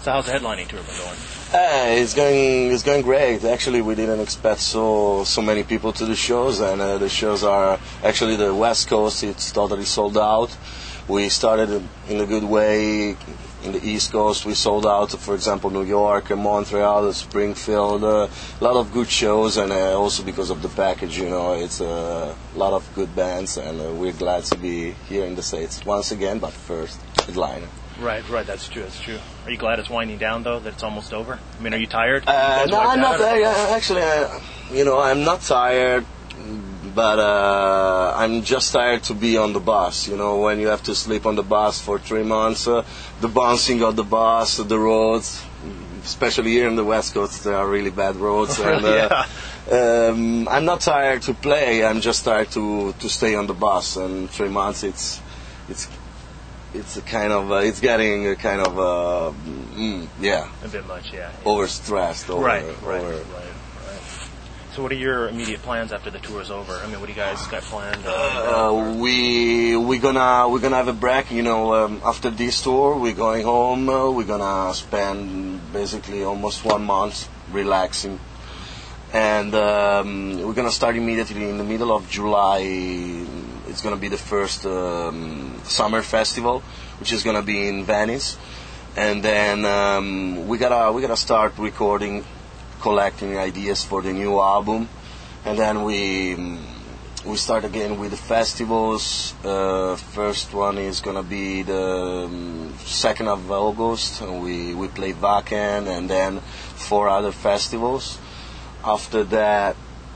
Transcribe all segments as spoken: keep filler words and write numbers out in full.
So how's the headlining tour been going? Uh, it's going it's going great. Actually, we didn't expect so so many people to the shows, and uh, the shows are actually the West Coast. It's totally sold out. We started in a good way. In the East Coast, we sold out, for example, New York, Montreal, Springfield, uh, a lot of good shows, and uh, also because of the package, you know, it's uh, a lot of good bands, and uh, we're glad to be here in the States once again, but first, headliner. Right, right, that's true, that's true. Are you glad it's winding down, though, that it's almost over? I mean, are you tired? Uh, you no, I'm not, or? uh, actually, uh, you know, I'm not tired. But uh, I'm just tired to be on the bus. You know, when you have to sleep on the bus for three months, uh, the bouncing of the bus, the roads, especially here in the West Coast, there are really bad roads. And, uh, yeah. um, I'm not tired to play. I'm just tired to, to stay on the bus. And three months, it's it's it's a kind of uh, it's getting a kind of uh, mm, yeah, a bit much, yeah, yeah. overstressed. Over, right, right, over, right. So what are your immediate plans after the tour is over? I mean, what do you guys got planned? Uh, uh, we we gonna we're gonna have a break. You know, um, after this tour, we're going home. Uh, we're gonna spend basically almost one month relaxing, and um, we're gonna start immediately in the middle of July. It's gonna be the first um, summer festival, which is gonna be in Venice, and then um, we gotta we gotta start recording, collecting ideas for the new album, and then we we start again with the festivals. Uh, first one is gonna be the um, second of August, and we we play Wacken, and then four other festivals. After that,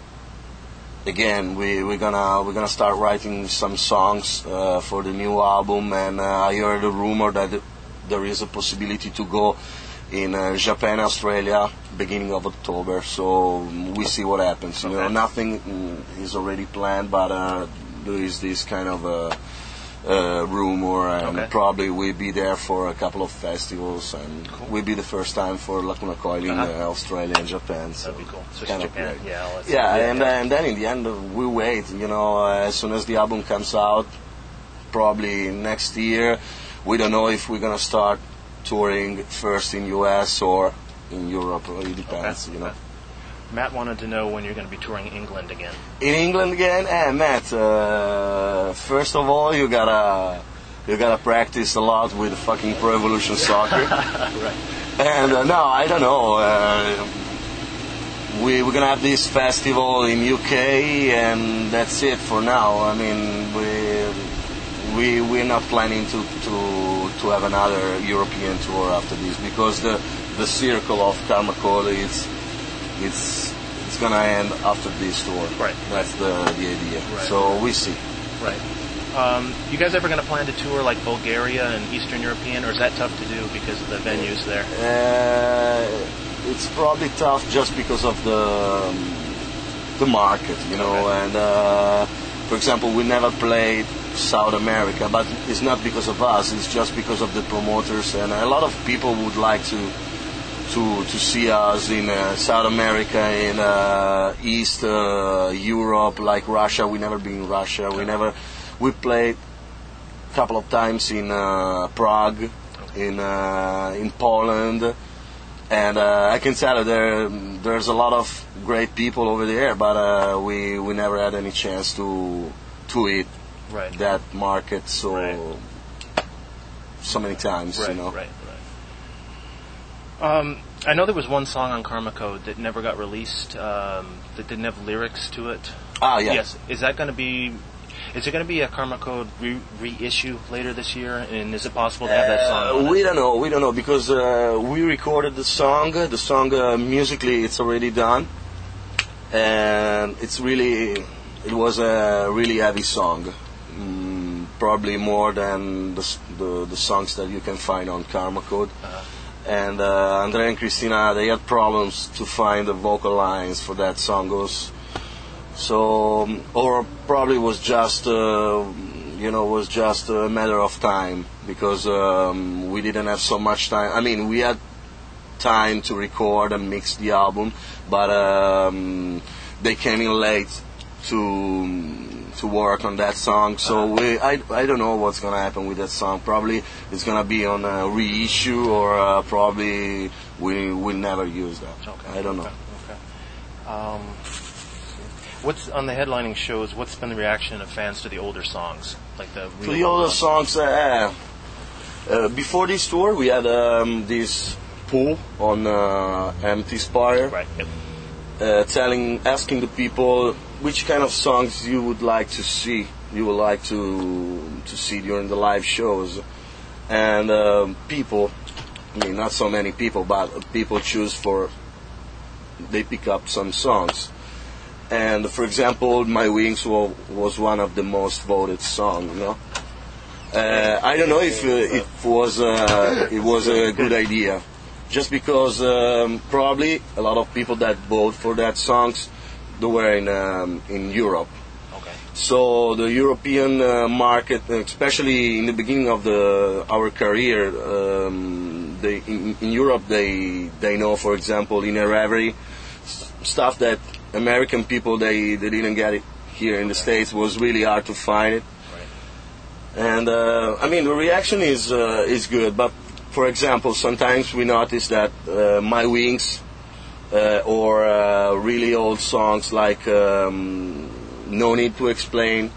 again we we're gonna we're gonna start writing some songs uh, for the new album, and uh, I heard a rumor that there is a possibility to go in uh, Japan, Australia, beginning of October. So we see what happens. You okay. know, nothing mm, is already planned, but uh, there is this kind of a, a rumor, and okay. probably we'll be there for a couple of festivals, and cool. will be the first time for Lacuna Coil in uh-huh. uh, Australia and Japan. So that'd be cool. So kind Japan, of yeah, let's yeah, yeah, and, yeah. and then in the end uh, we wait. You know, uh, as soon as the album comes out, probably next year, we don't know if we're gonna start touring first in U S or in Europe. It depends, okay. you know. Okay. Matt wanted to know when you're going to be touring England again. In England again, eh, Matt. Uh, first of all, you gotta you gotta practice a lot with fucking Pro Evolution Soccer. right. And uh, no, I don't know. Uh, we we're gonna have this festival in U K, and that's it for now. I mean, we. We we're not planning to, to to have another European tour after this, because the the circle of Karma Coil is it's it's gonna end after this tour. Right. That's the the idea. Right. So we see. Right. Um, you guys ever going to plan to tour like Bulgaria and Eastern European, or is that tough to do because of the venues there? Uh, it's probably tough just because of the um, the market, you know, okay. and uh, for example, we never played South America, but it's not because of us, it's just because of the promoters, and a lot of people would like to to to see us in uh, South America, in uh, East uh, Europe, like Russia. We never been in Russia. We never we played a couple of times in uh, Prague, in uh, in Poland, and uh, I can tell you there there's a lot of great people over there, but uh, we we never had any chance to to eat. Right. That market so right. so many times, right, you know. Right, right. Um, I know there was one song on Karma Code that never got released, um, that didn't have lyrics to it. Ah, yeah. Yes. Is that going to be? Is it going to be a Karma Code re- reissue later this year? And is it possible to have that song? Uh, on we it? don't know. We don't know because uh, we recorded the song. The song uh, musically, it's already done, and it's really. It was a really heavy song. Mm, probably more than the, the the songs that you can find on Karma Code. Uh-huh. And uh, Andrea and Christina, they had problems to find the vocal lines for that song. Goes so, um, or probably was just uh, you know was just a matter of time because um, we didn't have so much time. I mean, we had time to record and mix the album, but um, they came in late to to work on that song. So we, I, I don't know what's gonna happen with that song. Probably it's gonna be on a reissue, or uh, probably we will never use that. Okay. I don't know. Okay. okay. Um, what's on the headlining shows? What's been the reaction of fans to the older songs, like the To the older songs, uh, uh, before this tour, we had um, this poll on uh, Empty Spire, Right. Yep. uh, telling, asking the people which kind of songs you would like to see, you would like to to see during the live shows, and uh, people, I mean, not so many people, but people choose for, they pick up some songs. And for example, My Wings wa- was one of the most voted songs, you know. Uh, I don't know if uh, it was uh, it was a good idea, just because um, probably a lot of people that vote for that songs, they were in um, in Europe. Okay. So the European uh, market, especially in the beginning of the our career, um, they in, in Europe they they know, for example, in a reverie, stuff that American people they, they didn't get it here in the States, was really hard to find it. And uh, I mean, the reaction is uh, is good, but for example, sometimes we notice that uh, My Wings uh, or uh, really old songs like um, No Need to Explain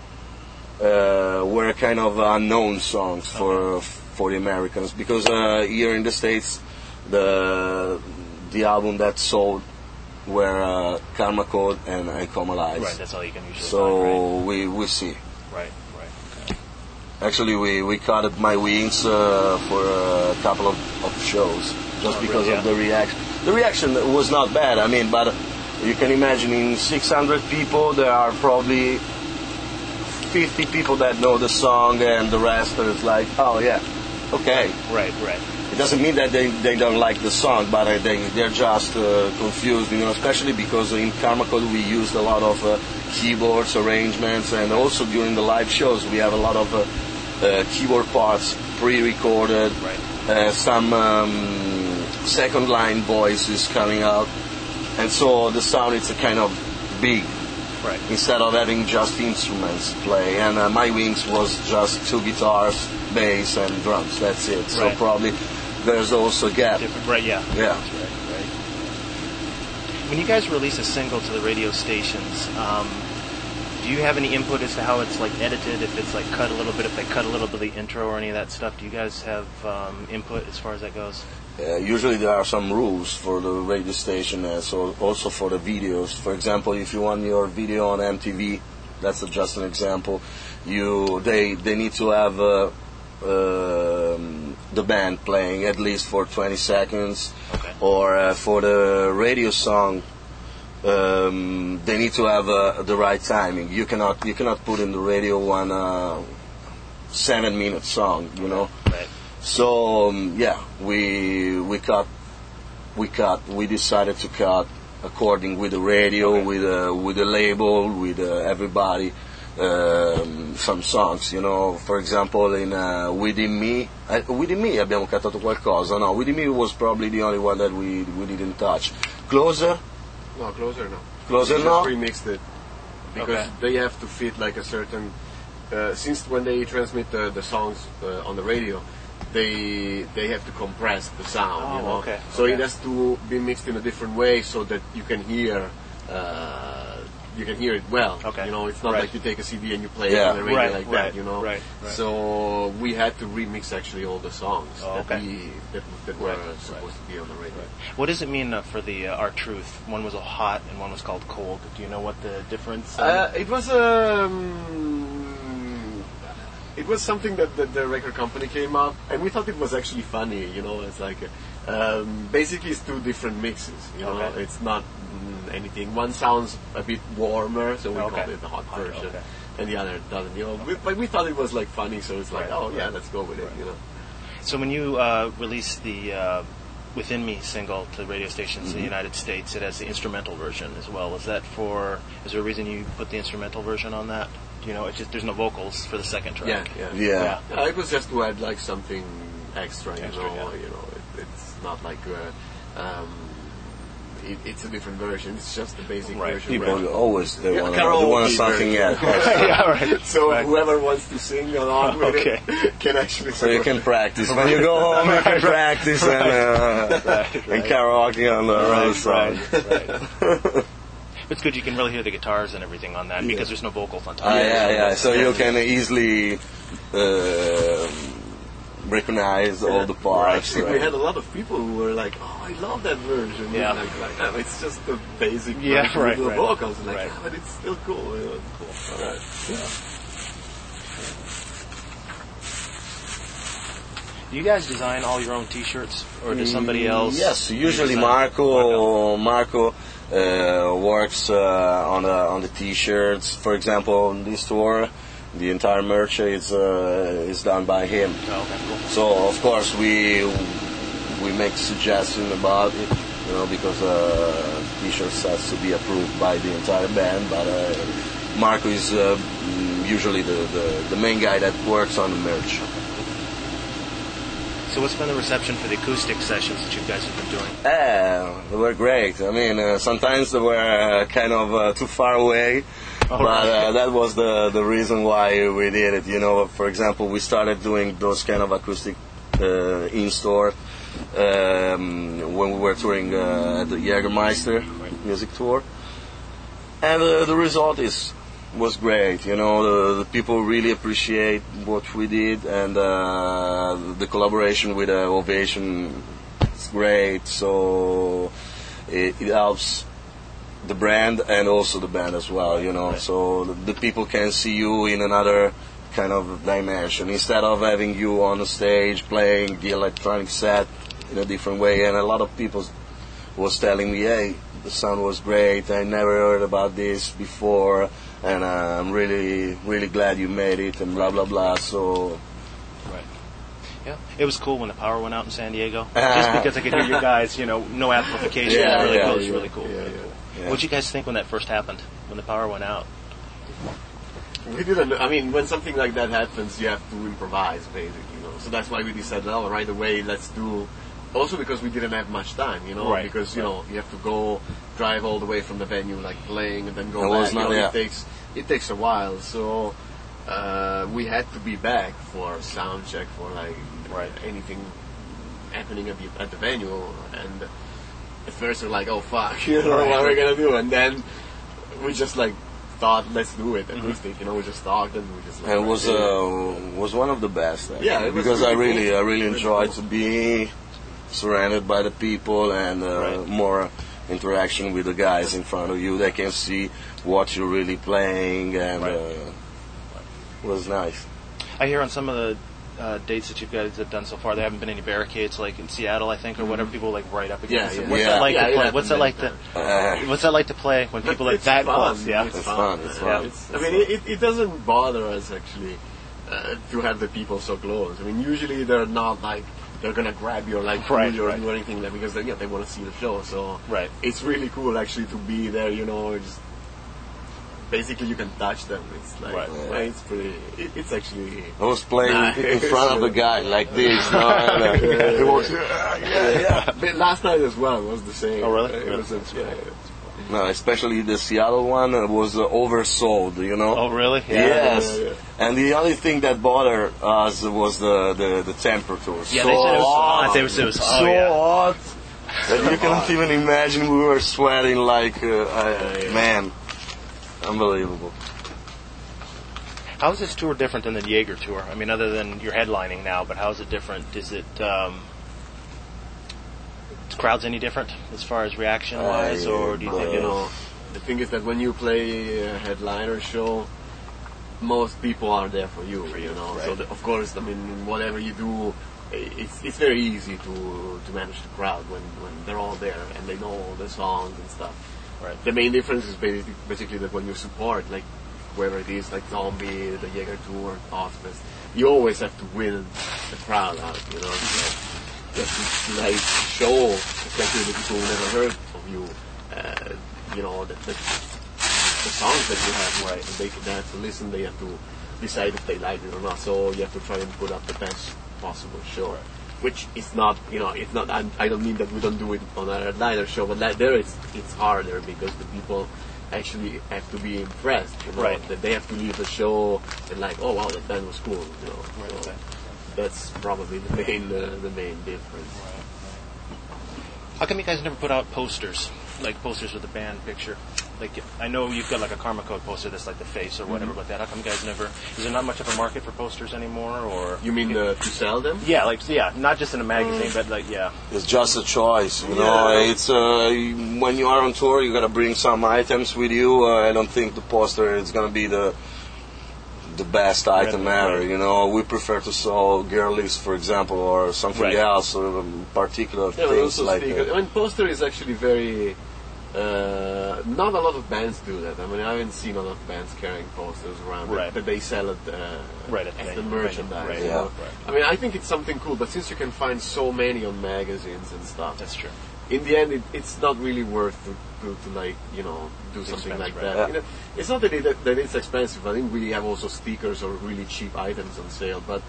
uh, were kind of unknown songs for for the Americans, because uh, here in the States, the the album that sold were uh, Karma Code and, and Come Alive. Right. That's all you can usually So find. we we see. Right. Right. Okay. Actually, we, we cut My Wings uh, for a couple of, of shows just Oh, because really? of the reaction. The reaction was not bad. I mean, but you can imagine in six hundred people there are probably fifty people that know the song, and the rest is like, oh yeah, okay. Right. Right. It doesn't mean that they, they don't like the song, but uh, they they're just uh, confused, you know. Especially because in Karma Code we used a lot of uh, keyboards arrangements, and also during the live shows we have a lot of uh, uh, keyboard parts pre-recorded, Right. uh, some um, second line voices coming out, and so the sound is a kind of big. Right. Instead of having just instruments play. And uh, My Wings was just two guitars, bass, and drums. That's it. So Right. probably there's also a gap. Different. Right. Yeah. Yeah. That's right. Right. When you guys release a single to the radio stations, um, do you have any input as to how it's like edited? If it's like cut a little bit, if they cut a little bit of the intro or any of that stuff, do you guys have um, input as far as that goes? Uh, usually there are some rules for the radio station, uh, so also for the videos. For example, if you want your video on M T V, that's a, just an example. You they they need to have uh, um, the band playing at least for twenty seconds, Okay. or uh, for the radio song, um, they need to have uh, the right timing. You cannot you cannot put in the radio one uh, seven minute song, you know. Right. So um, yeah, we we cut, we cut, we decided to cut according with the radio, Okay. with uh, with the label, with uh, everybody, um, some songs. You know, for example, in uh, Within Me, uh, Within Me abbiamo cantato qualcosa. No, Within Me was probably the only one that we we didn't touch. Closer, No, Closer no. Closer We no. just remixed it because Okay. they have to fit like a certain. Uh, since when they transmit the, the songs uh, on the radio, they they have to compress the sound. Oh, you know? okay, So okay. it has to be mixed in a different way so that you can hear. Uh, you can hear it well. Okay. You know, it's not Right. like you take a C D and you play Yeah. it on the radio Right, like right, that. You know. right, right. So we had to remix actually all the songs Oh, that okay. we that, that were Right, supposed to be on the radio. What does it mean uh, for the uh, Our Truth? One was a hot and one was called cold. Do you know what the difference? Uh, it was um, it was something that, that the record company came up, and we thought it was actually funny. You know, it's like uh, um, basically it's two different mixes. You know, Okay. it's not mm, anything. One sounds a bit warmer, so we Okay. called it the hot Hot, version, okay. and the other doesn't. You know, we, but we thought it was like funny, so it's like, Right, oh yeah, right. let's go with it. You know. So when you uh, released the uh, Within Me single to radio stations Mm-hmm. in the United States, it has the instrumental version as well. Is that for? Is there a reason you put the instrumental version on that? Do you know? It's just there's no vocals for the second Yeah, track. yeah. Yeah. Yeah, it was just to add like something extra, you Extra, know. yeah. You know, it, it's not like uh, um, it, it's a different version. It's just the basic Right. version. People right? always they Yeah, want karaoke they want something version. else. yeah, right. So Right. whoever wants to sing along with Okay. it can actually. So you can practice when you go home. You can practice and uh, Right, and right. karaoke on the on the Right, song. right, right. It's good you can really hear the guitars and everything on that because there's no vocals on top. Ah, of it. yeah, yeah. So you can easily uh, recognize all the parts. Actually, we right? had a lot of people who were like, "Oh, I love that version." Yeah. Like, like oh, it's just the basic Yeah, version right, with the right. vocals. Like, Right. "Ah, but it's still cool. You know, it's cool. All right. Do you guys design all your own T-shirts, or does somebody else? Yes, usually design- Marco Marco uh, works uh, on the on the T-shirts. For example, on this tour, the entire merch is uh, is done by him. Oh, okay, cool. So of course we we make suggestions about it, you know, because uh, T-shirts has to be approved by the entire band. But uh, Marco is uh, usually the, the the main guy that works on the merch. So what's been the reception for the acoustic sessions that you guys have been doing? Yeah, they were great. I mean, uh, sometimes they were uh, kind of uh, too far away, Oh, but really? uh, that was the the reason why we did it. You know, for example, we started doing those kind of acoustic uh, in store um, when we were touring uh, at the Jägermeister music tour, and uh, the result is was great. You know, the, the people really appreciate what we did, and uh, the collaboration with uh, Ovation is great. So it, it helps the brand and also the band as well. You know, Right. so the, the people can see you in another kind of dimension instead of having you on the stage playing the electronic set in a different way. And a lot of people was telling me, "Hey, the sound was great. I never heard about this before, and uh, I'm really, really glad you made it." And blah blah blah. So Right. Yeah, it was cool when the power went out in San Diego. Just because I could hear you guys, you know, no amplification. Yeah, it was really yeah, cool. It was yeah, really cool. yeah, really yeah. cool. Yeah. What'd you guys think when that first happened? When the power went out? We didn't. I mean, when something like that happens, you have to improvise, basically. You know, so that's why we decided, oh, right away, let's do. Also because we didn't have much time, you know, Right, because you right. know you have to go drive all the way from the venue, like playing, and then go It back. was You not- know, yeah. It takes it takes a while, so uh, we had to be back for sound check for like Right. anything happening at the at the venue, and at first we're like, oh fuck, you know, Right. what are we gonna do? And then we just like thought, let's do it, Mm-hmm. acoustic, you know, we just talked and we just. Like, and it was right, uh, was one of the best. Actually, Yeah, it was because I really really, cool. I really Really enjoyed cool. to be surrounded by the people and uh, Right. more interaction with the guys in front of you. They can see what you're really playing, and Right. uh, it was nice. I hear on some of the uh, dates that you guys have done so far, there haven't been any barricades, like in Seattle, I think, or whatever. People like right up against Yeah, it. yeah. What's Yeah. that like Yeah, to it play? happened What's that many like to? Uh, What's that like to play when people like It's that fun. close? Yeah. It's, It's fun. fun, it's Yeah, fun. it's- I mean, it, it doesn't bother us actually uh, to have the people so close. I mean, usually they're not like they're gonna grab you or like pull Right, you or right. do anything like, because they, yeah, they want to see the show. So Right. it's really cool actually to be there. You know, just basically you can touch them. It's like Right. well, it's pretty. It, it's actually. I was playing Nice. in front of the guy like this. No, and, uh, it was, yeah, yeah, yeah. But last night as well was the same. Oh, really? It was, Really? yeah, yeah. No, especially the Seattle one uh, was uh, oversold, you know. Oh, really? Yes. yeah, yeah. And the only thing that bothered us was the, the, the temperature. Yeah, so they said it was hot. hot. They was- it was- oh, so yeah. hot that you cannot even imagine. We were sweating like, uh, I, yeah. man, unbelievable. How is this tour different than the Jaeger tour? I mean, other than you're headlining now, but how is it different? Is it um, is crowds any different as far as reaction wise, I- or do you think you it's know, the thing is that when you play a headliner show, most people are there for you. For you, you know, right. so the, of course, I mean, whatever you do, i- it's it's very easy to to manage the crowd when when they're all there and they know all the songs and stuff. right? The main difference is basically, basically that when you support, like whoever it is, like Zombie, the Jaeger Tour, Ozfest, you always have to win the crowd out. You know, so you have to like show, especially the people who never heard of you, uh, you know, the, the, the songs that you have. Right. And they, they have to listen. They have to decide if they like it or not. So you have to try and put up the best possible show. which is not, you know, it's not. I, I don't mean that we don't do it on our liner show, but like there it's it's harder because the people actually have to be impressed, you know, Right. that they have to leave the show and like, oh wow, that band was cool, you know. Right, So okay. that's probably the main uh, the main difference. How come you guys never put out posters, like posters with the band picture? Like, I know you've got like a Karma Code poster that's like the face or whatever, but that. How come you guys never? Is there not much of a market for posters anymore, or? You mean uh, to sell them? Yeah, like yeah, not just in a magazine, but like yeah. It's just a choice, you know. Yeah. It's uh, when you are on tour, you gotta bring some items with you. Uh, I don't think the poster is gonna be the the best item Right, ever. right. You know, we prefer to sell girlies, for example, or something Right. else, or um, particular Yeah, but things also like stickers. that. I mean, poster is actually very. Uh, not a lot of bands do that. I mean, I haven't seen a lot of bands carrying posters around Right. that, that they sell it uh, Right, at as the the venue, merchandise. right, you yeah. know? Right. I mean, I think it's something cool, but since you can find so many on magazines and stuff, That's true. in the end, it, it's not really worth to, to, to like, you know, do something expensive, like right? that. Yeah. You know, it's not that, it, that it's expensive. I think we have also stickers or really cheap items on sale, but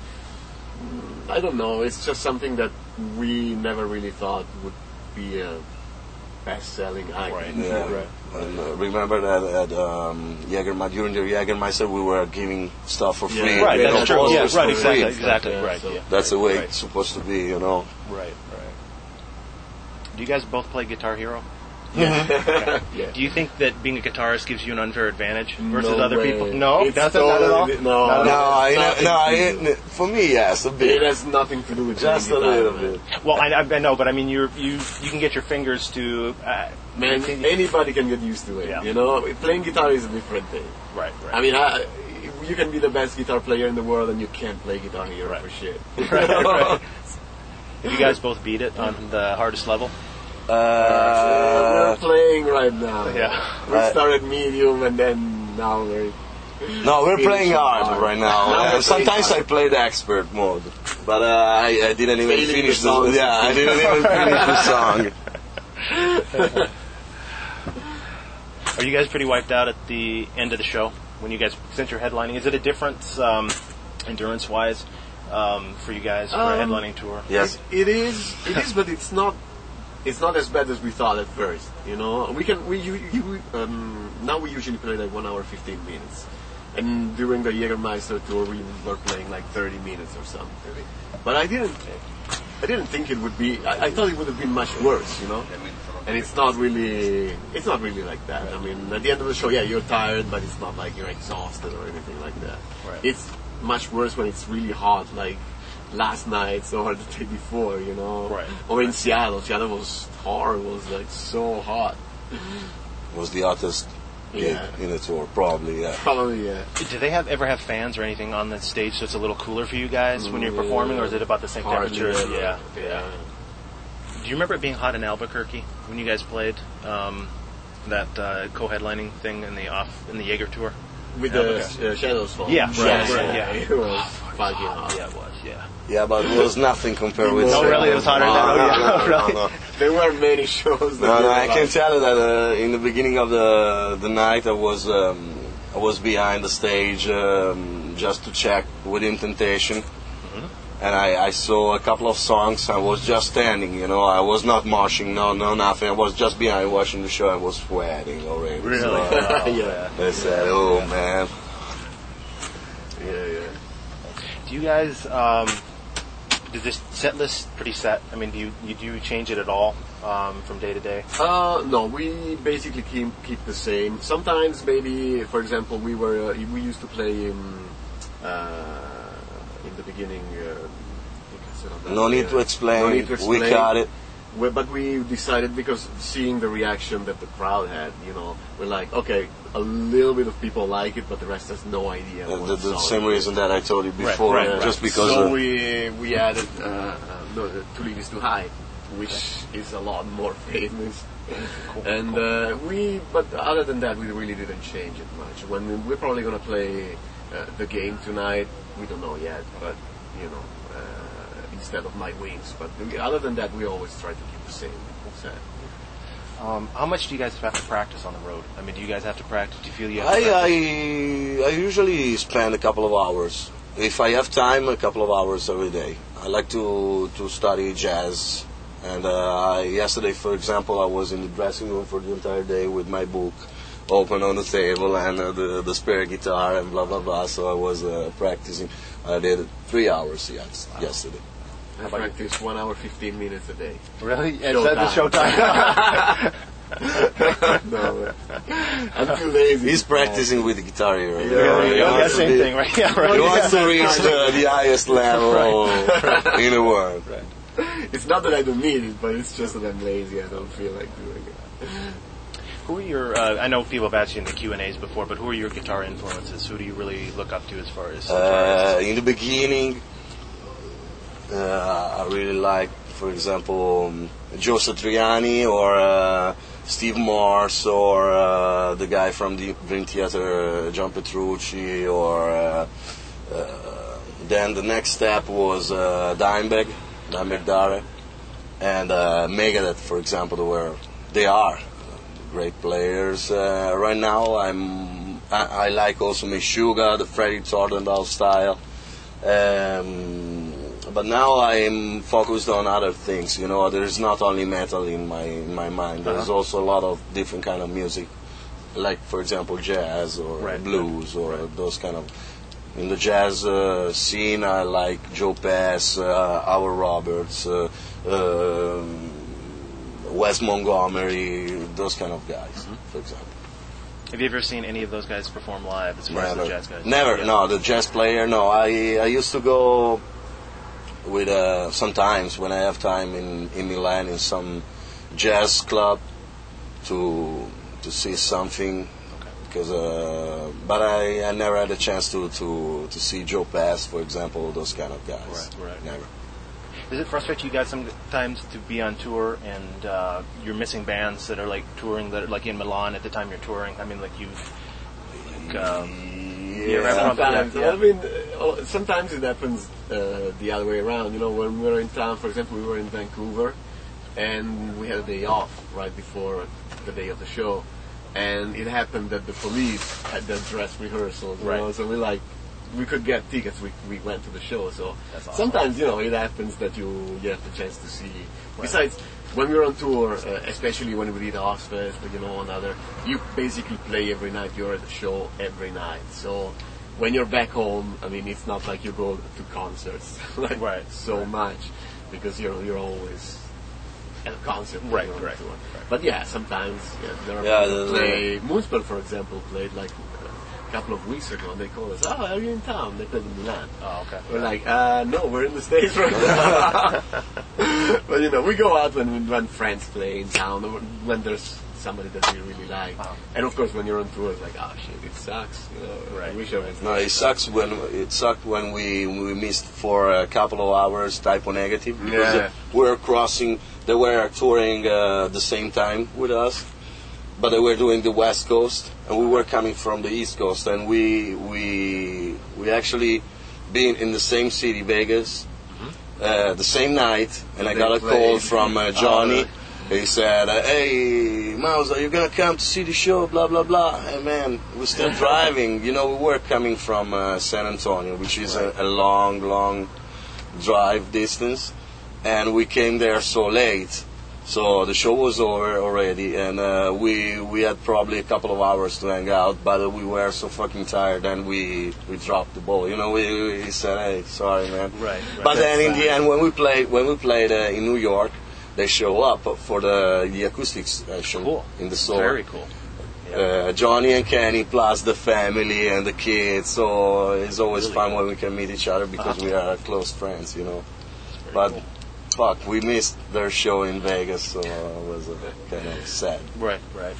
mm, I don't know. It's just something that we never really thought would be a best-selling item. Right. Yeah. Right. And, uh, remember that at um, Jägermeister, during the Jägermeister, we were giving stuff for Yeah. free. Right, You know, that's true. posters Yeah, for right, free. exactly, free. exactly, Yeah, right. so- Yeah. That's the way Right. it's supposed to be, you know. Right, right. Do you guys both play Guitar Hero? Yeah. Do you think that being a guitarist gives you an unfair advantage versus No other way. people? No, It's nothing, not at all. totally- no. Not at No, all? I, nothing no, to do. I, for me, yes, a It bit. has nothing to do with Just a playing little guitar, man. bit. Well, I, I know, but I mean, you're, you you can get your fingers to. Uh, Man, anybody can get used to it. Yeah. You know, playing guitar is a different thing. right, right. I mean, I, you can be the best guitar player in the world and you can't play Guitar Hero Right. for shit. right, right. Have you guys both beat it on the hardest level? We're Uh, playing right now. Yeah. We Right. started medium and then now we're. no, we're playing Finishing hard hard. right Now now. we're Uh, playing sometimes I hard. play the expert mode, but uh, I, I didn't even Failing finish the the songs. yeah, I didn't even finish the song. Are you guys pretty wiped out at the end of the show when you guys, since you're headlining? Is it a difference um, endurance-wise um, for you guys for a Um, headlining tour? Yes. It, it is. It is, but it's not. It's not as bad as we thought at first. You know, we can. We you, you, um, now we usually play like one hour fifteen minutes, and during the Jägermeister tour we were playing like thirty minutes or something. But I didn't. I didn't think it would be. I, I thought it would have been much worse. You know. And it's not really. It's not really like that. I mean, at the end of the show, yeah, you're tired, but it's not like you're exhausted or anything like that. Right. It's much worse when it's really hot, like last night or the day before, you know. Right. Or in Seattle. Seattle was horrible. It was like so hot. Was the hottest gig Yeah. in the tour, probably. Yeah. Probably, yeah. Do they have ever have fans or anything on the stage so it's a little cooler for you guys when you're performing, or is it about the same Hardly temperature? ever. Yeah, yeah. Do you remember it being hot in Albuquerque when you guys played um, that uh, co-headlining thing in the off in the Jaeger tour? With Yeah, the uh, shadows fall. Yeah, right, yeah, right, yeah. It was fucking hot. Yeah, it was. Yeah. Yeah, but it was nothing compared with. No, Seattle. really, it was hotter than No, that. no, Oh, yeah. no, no, Really? no, no. There were many shows. That No, no, were I like- can tell you that uh, in the beginning of the the night, I was um, I was behind the stage um, just to check Within Temptation, and I, I saw a couple of songs. I was just standing, you know, I was not moshing, no, no, nothing. I was just behind watching the show. I was sweating already. Really? So, uh, yeah. I said, "Oh man." Yeah, yeah. Do you guys? Um, is this set list pretty set? I mean, do you, you do you change it at all um, from day to day? Uh, no, we basically keep keep the same. Sometimes, maybe, for example, we were uh, we used to play in uh, in the beginning. Uh, No need to explain. No need to We explain. got it. Well, but we decided, because seeing the reaction that the crowd had, you know, we're like, okay, a little bit of people like it, but the rest has no idea. Uh, what the, the song same it is. reason that I told you before, right, uh, right. just because. So uh, we we added uh, uh, no, the To Live Is To Hide, which is a lot more famous. And uh, we, but other than that, we really didn't change it much. When we, we're probably gonna play uh, the game tonight, we don't know yet, but you know, uh, instead of My Wings. But we, other than that, we always try to keep the same set. Um, how much do you guys have to practice on the road? I mean, do you guys have to practice? Do you feel you have to I, practice? I I usually spend a couple of hours. If I have time, a couple of hours every day. I like to to study jazz. And uh, yesterday, for example, I was in the dressing room for the entire day with my book open on the table and uh, the, the spare guitar and blah, blah, blah. So I was uh, practicing. I did three hours yes, wow. yesterday. I practice one hour, fifteen minutes a day. Really? Is Showtime. that the showtime? No, I'm too lazy. He's practicing with the guitar here. Yeah, yeah, yeah, yeah, yeah same be, thing, right? Yeah, right. He wants to reach the, the highest level right. in the world. Right. It's not that I don't need it, but it's just that I'm lazy. I don't feel like doing it. Who are your? Uh, I know people have asked you in the Q and A's before, but who are your guitar influences? Who do you really look up to as far as? Uh, in the beginning, uh, I really like, for example, um, Joe Satriani or uh, Steve Morse or uh, the guy from the Dream Theater, uh, John Petrucci, or uh, uh, then the next step was uh, Dimebag. Dimebag Darrell, and uh, Megadeth, for example, they were they are great players. Uh, right now, I'm I, I like also Meshuggah, the Freddie Tordendahl style, um, but now I'm focused on other things. You know, there's not only metal in my in my mind. There's uh-huh. also a lot of different kind of music, like for example jazz or right. blues or right. those kind of. In the jazz uh, scene, I like Joe Pass, uh, Howard Roberts, uh, uh, Wes Montgomery, those kind of guys, mm-hmm. for example. Have you ever seen any of those guys perform live as far Never. as the jazz guys? Never, yeah. no, the jazz player, no. I I used to go with, uh, sometimes when I have time in, in Milan in some jazz club to to see something. Because, uh, but I, I never had a chance to, to, to see Joe Pass, for example, those kind of guys. Right, right. Never. Does it frustrate you guys sometimes to be on tour and uh, you're missing bands that are like touring, that are like in Milan at the time you're touring? I mean, like you've. Like, um, yeah. Sometimes, yeah. I mean, uh, sometimes it happens uh, the other way around. You know, when we were in town, for example, we were in Vancouver, and we had a day off right before the day of the show. And it happened that the police had their dress rehearsals, you right. know, so we like, we could get tickets, we we went to the show, so That's awesome. Sometimes, you know, it happens that you, you have the chance to see. Right. Besides, when we were on tour, uh, especially when we did Ozfest, you know, another, you basically play every night, you're at the show every night, so when you're back home, I mean, it's not like you go to concerts, like, right. so right. much, because you're, you're always at a concert. Right, right, right, right. right. But yeah, sometimes yeah, there are yeah, people who the, play. Moonspell, for example, played like a couple of weeks ago, and they called us. Oh, are you in town? They played in Milan. Oh, okay. We're like, uh, no, we're in the States right now. But you know, we go out when when friends play in town, or when there's somebody that we really like. Wow. And of course, when you're on tour, it's like, oh shit, it sucks. You know, right. I wish I was. No, it sucks when it sucked when we we missed for a couple of hours Typo Negative. Because Yeah. we're crossing. They were touring uh, the same time with us, but they were doing the West Coast, and we were coming from the East Coast, and we we we actually been in the same city, Vegas, mm-hmm. uh, the same night, and They I got a played. call from uh, Johnny. Oh, He said, uh, "Hey, Mouse, are you gonna come to see the show?" Blah blah blah. Hey man, we're still driving. You know, we were coming from uh, San Antonio, which is a, a long, long drive distance, and we came there so late. So the show was over already, and uh, we we had probably a couple of hours to hang out, but we were so fucking tired, and we we dropped the ball. You know, we, we said, "Hey, sorry, man." Right. right. But then in fine. the end, when we played when we played uh, in New York. They show up for the the acoustics uh, show Cool. in the store. Very cool. Yeah. Uh, Johnny and Kenny plus the family and the kids. So it's always Really fun cool. when we can meet each other because Uh-huh. we are close friends, you know. Very but cool. fuck, we missed their show in Vegas, so uh, it was uh, kind of sad. Right. Right.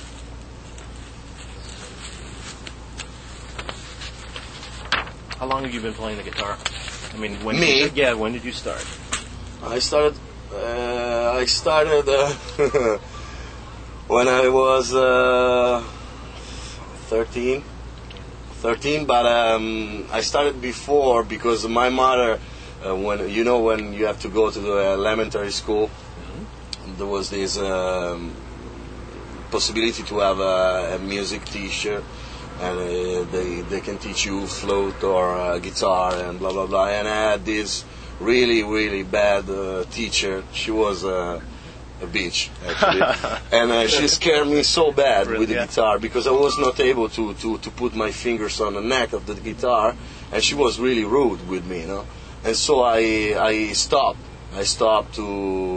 How long have you been playing the guitar? I mean, when Me? Did you, yeah. When did you start? I started. Uh, I started uh, when I was uh, thirteen. thirteen, but um, I started before because my mother, uh, when you know when you have to go to the elementary school, mm-hmm. there was this um, possibility to have a, a music teacher, and uh, they they can teach you flute or uh, guitar and blah blah blah. And I had this really, really bad uh, teacher. She was uh, a bitch, actually. And uh, she scared me so bad Really? with the Yeah. guitar because I was not able to, to, to put my fingers on the neck of the guitar, and she was really rude with me, you know. And so I I stopped. I stopped to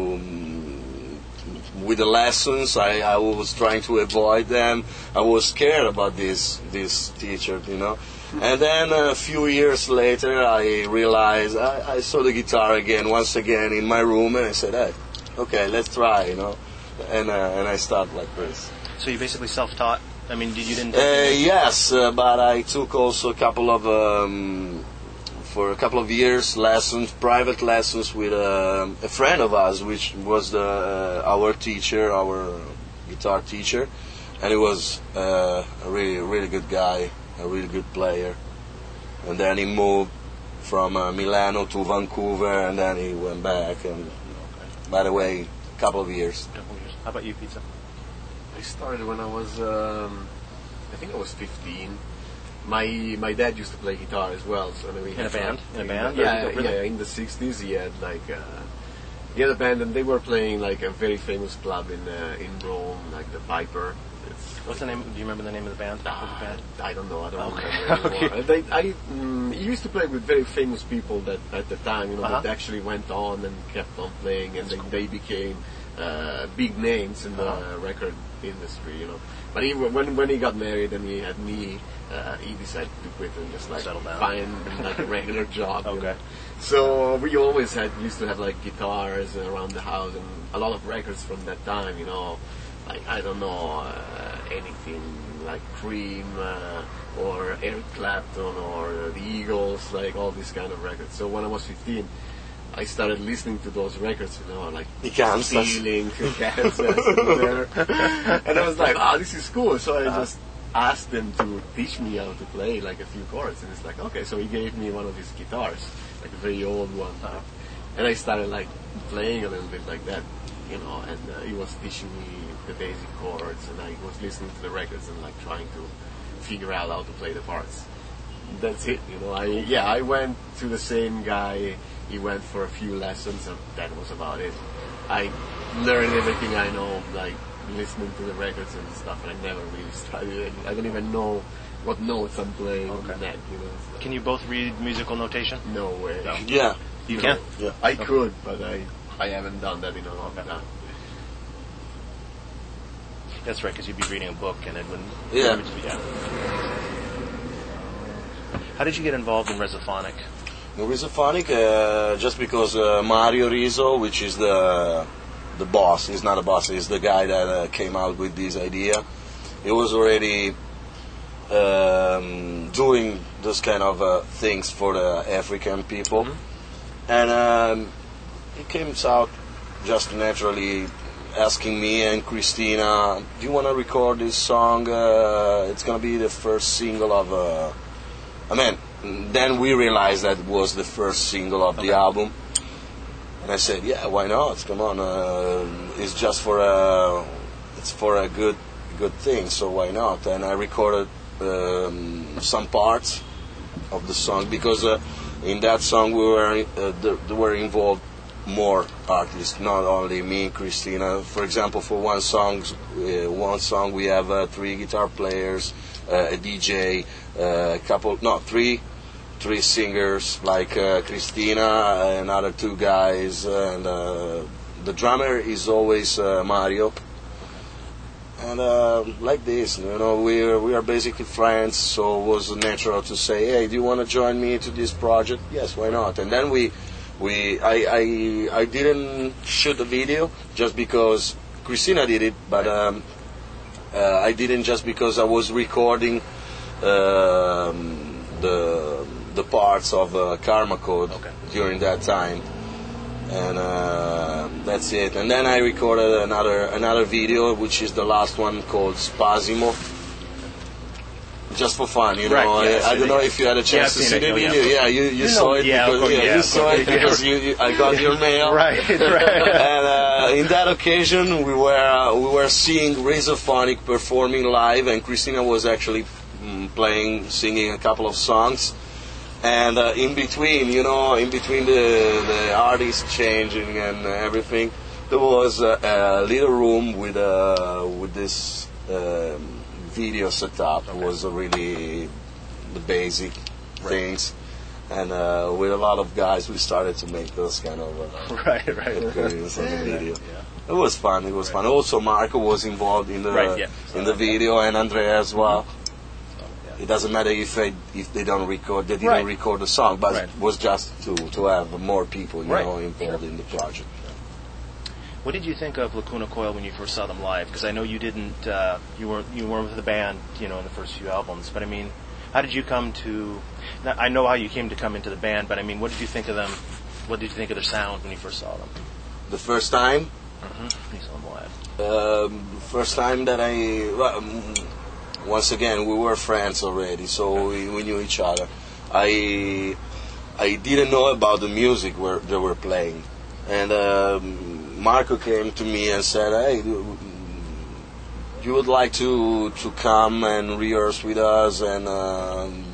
um, with the lessons. I, I was trying to avoid them. I was scared about this this teacher, you know. And then a few years later, I realized I, I saw the guitar again, once again in my room, and I said, "Hey, okay, let's try," you know. And uh, and I started like this. So you basically self-taught? I mean, did you didn't... Uh, yes, uh, but I took also a couple of um, for a couple of years lessons, private lessons with uh, a friend of ours, which was the uh, our teacher, our guitar teacher, and he was uh, a really really good guy, a really good player. And then he moved from uh, Milano to Vancouver, and then he went back. And by the way, a couple of years. Couple years. How about you, Pizza? I started when I was, um, I think I was fifteen. My my dad used to play guitar as well, so then we In had a band? like- In a band? Yeah, Or- really? yeah. In the sixties, he had like uh, he had a band, and they were playing like a very famous club in uh, in Rome, like the Piper. It's, What's the name? Do you remember the name of the band? Of the Ah, band? I don't know. I don't Okay. remember anymore. Okay. They, I mm, he used to play with very famous people that at the time, you know, Uh-huh. that actually went on and kept on playing, and they, they became uh, big names in the Uh-huh. record industry, you know. But he, when when he got married and he had me, uh, he decided to quit and just like Settle down. find like a regular job. you Okay. know. So we always had used to have like guitars around the house and a lot of records from that time, you know. Like I don't know uh, anything like Cream uh, or Eric Clapton or the Eagles, like all these kind of records. So when I was fifteen, I started listening to those records, you know, like The Kansas. Stealing, Kansas, there. And I was like, oh, this is cool. So I just asked him to teach me how to play like a few chords, and it's like, okay. So he gave me one of his guitars, like a very old one, and I started like playing a little bit like that, you know. And uh, he was teaching me the basic chords, and I was listening to the records and like trying to figure out how to play the parts. That's it, you know. I yeah, I went to the same guy. He went for a few lessons, and that was about it. I learned everything I know, like listening to the records and stuff, and I never really studied it. I don't even know what notes I'm playing on the neck, you know. It's like, Can you both read musical notation? no way. Yeah. You can? Yeah. I could, but I I haven't done that in a long time. That's right, because you'd be reading a book and it wouldn't... Yeah. it would just be- yeah. How did you get involved in Resophonic? No, Rizophonic, uh, just because uh, Mario Rizzo, which is the the boss, he's not a boss, he's the guy that uh, came out with this idea. He was already um, doing this kind of uh, things for the African people, and um, he came out just naturally asking me and Christina, "Do you want to record this song? Uh, it's gonna be the first single of." Uh, I mean. Then we realized that it was the first single of the album, and I said, "Yeah, why not? Come on, uh, it's just for a, it's for a good, good thing. So why not?" And I recorded um, some parts of the song because uh, in that song we were uh, there, there were involved more artists, not only me and Christina. For example, for one song, uh, one song we have uh, three guitar players, uh, a D J, uh, a couple, no, three. Three singers like uh, Christina, another two guys, uh, and uh, the drummer is always uh, Mario. And uh, like this, you know, we are we are basically friends, so it was natural to say, "Hey, do you want to join me to this project?" Yes, why not? And then we, we, I, I, I didn't shoot the video just because Christina did it, but um, uh, I didn't just because I was recording um, the. the parts of uh, Karma Code Okay. during that time, and uh, that's it. And then I recorded another another video, which is the last one called Spasimo, just for fun, you know. Right, yeah, I, I I've don't seen know it. if you had a Yeah, chance I've to seen see it, the yeah. video. Yeah, you, you, You saw know- it yeah, of because course, yeah, yeah, you of saw course, it yeah. because you, you, I got your mail. Right, right. And uh, in that occasion, we were uh, we were seeing Rizophonic performing live, and Christina was actually mm, playing, singing a couple of songs. And uh, in between, you know, in between the the artists changing and everything, there was a, a little room with uh, with this um, video setup. Okay. It was a really the basic Right. things, and uh, with a lot of guys, we started to make those kind of uh, Right, right. appearance on the video. Yeah. It was fun. It was fun. Also, Marco was involved in the Right, yeah. in the video, and Andrea as well. So, yeah. It doesn't matter if they, if they don't record, they didn't Right. record the song, but Right. it was just to to have more people, you Right. know, involved Sure. in the project. What did you think of Lacuna Coil when you first saw them live? Because I know you didn't, uh, you weren't, you weren't with the band, you know, in the first few albums. But I mean, how did you come to? Not, I know how you came to come into the band, but I mean, what did you think of them? What did you think of their sound when you first saw them? The first time, Mm-hmm. When you saw them live. um, first time that I, well, um, once again, we were friends already, so we, we knew each other. I I didn't know about the music where they were playing, and um, Marco came to me and said, "Hey, you would like to to come and rehearse with us?" And um,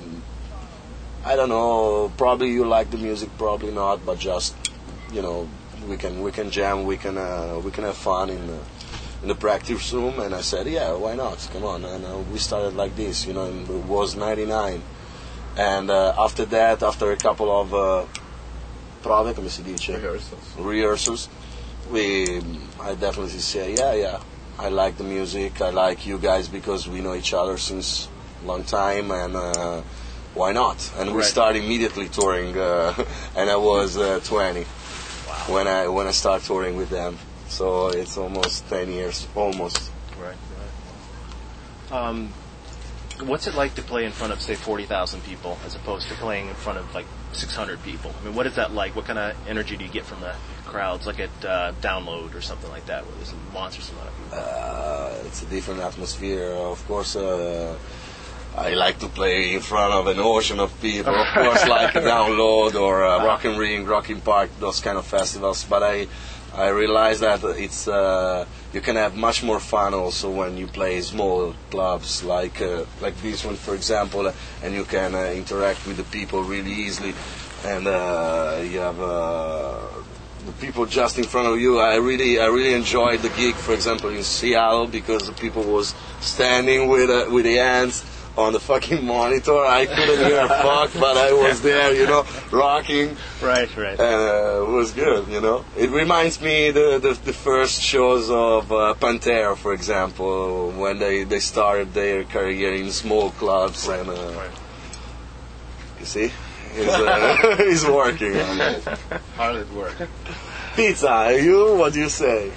I don't know, probably you like the music, probably not, but just you know, we can we can jam, we can uh, we can have fun in the in the practice room. And I said, yeah, why not? Come on. And uh, we started like this, you know. And it was ninety-nine, and uh, after that, after a couple of uh, prove, come si dice, Rehearsals. rehearsals, we I definitely say, yeah, yeah, I like the music, I like you guys because we know each other since a long time, and uh, why not? And we Right. started immediately touring, uh, and I was uh, twenty when I when I started touring with them. So it's almost ten years, almost. Right, right. Um, what's it like to play in front of, say, forty thousand people as opposed to playing in front of, like, six hundred people? I mean, what is that like? What kind of energy do you get from the crowds, like at uh, Download or something like that, where there's a monstrous amount of people? Uh, it's a different atmosphere. Of course, uh, I like to play in front of an ocean of people. Of course, like Download or uh, Rock and Ring, Rocking Park, those kind of festivals. But I, I realize that it's uh, you can have much more fun also when you play small clubs like uh, like this one, for example, uh, and you can uh, interact with the people really easily, and uh, you have. Uh, the people just in front of you. I really, I really enjoyed the gig, for example, in Seattle, because the people was standing with uh, with the hands on the fucking monitor. I couldn't hear a fuck, but I was there, you know, rocking, Right, right. and uh, it was good, you know. It reminds me the the, the first shows of uh, Pantera, for example, when they, they started their career in small clubs, and uh, Right. you see, it's, uh, it's working on it. Hard at work. Pizza, you, what do you say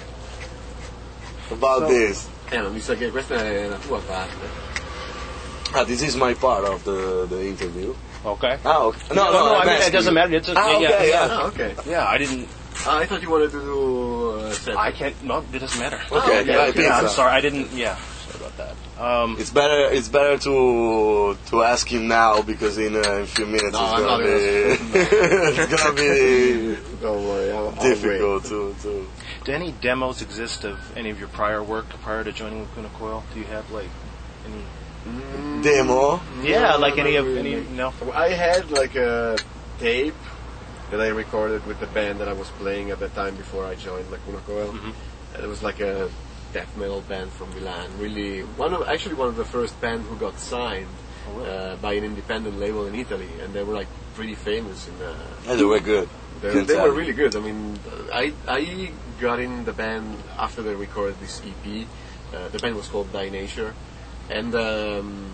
about So- this? Eh, ma mi sa che questa è la tua parte. Ah, this is my part of the, the interview. Okay. Ah, okay. No, no, no, I'm I mean, it asking doesn't you. matter. It's just, Ah, yeah, okay, yeah, yeah. Ah, okay. yeah, I didn't. Ah, I thought you wanted to do uh, separate. I can't. No, it doesn't matter. Okay, yeah, okay, yeah, I'm pizza. sorry. I didn't. Yeah, sorry about that. Um, It's better. It's better to to ask him now, because in, uh, in a few minutes No, it's I'm gonna not be gonna- it's gonna be Don't worry, I'll, I'll difficult to to. do any demos exist of any of your prior work prior to joining Lacuna Coil? Do you have like any? wait. Demo. Yeah, No, like any not of any? really. No. I had like a tape that I recorded with the band that I was playing at that time before I joined Lacuna Coil. Mhm. And it was like a death metal band from Milan. Really, one of actually one of the first band who got signed Oh, really? uh, by an independent label in Italy, and they were like pretty famous in the. Yeah, they were good. They, Can they tell. were really good. I mean, I I got in the band after they recorded this E P. Uh, the band was called Die Nature, and um,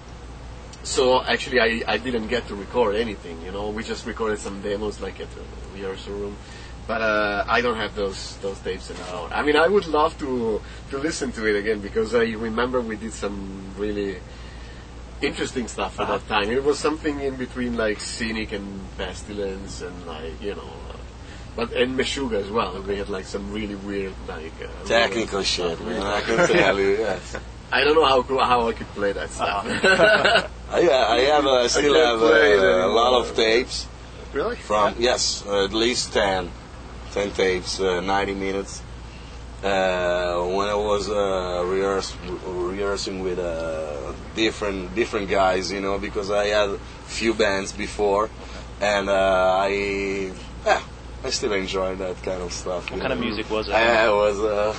so actually I, I didn't get to record anything. You know, we just recorded some demos like at the rehearsal room. But uh, I don't have those those tapes anymore. I mean, I would love to to listen to it again, because I remember we did some really interesting stuff at that time. It was something in between like Cynic and Pestilence, and like you know, uh, but and Meshuggah as well. We had like some really weird like uh, Technical weird shit, stuff. man. I can tell you. Yes. I don't know how co- how I could play that stuff. I, I have. Uh, I still can't have play it uh, a lot anymore. of tapes. Really? From yes, uh, at least ten, ten tapes, uh, ninety minutes. Uh, when I was uh, rehearse, rehearsing with uh, different different guys, you know, because I had a few bands before, and uh, I yeah, I still enjoy that kind of stuff. What kind know? of music was it? I, I was. Uh,